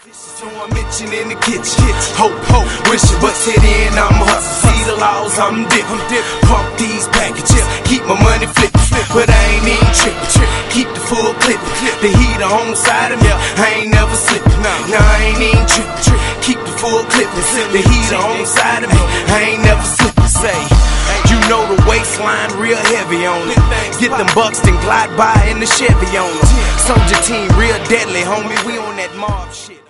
So I'm itching in the kitchen, hope, wishing, but today and I'm hustle. See the laws, I'm dip, pump these packages, keep my money flippin', but I ain't even trippin', keep the full clip, the heater on the side of me, I ain't never slippin', nah, I ain't even trippin', keep the full clip, the heater on the side of me, I ain't never slippin', say, you know the waistline real heavy on it, get them bucks then glide by in the Chevy on them, Soldier team real deadly, homie, we on that mob shit.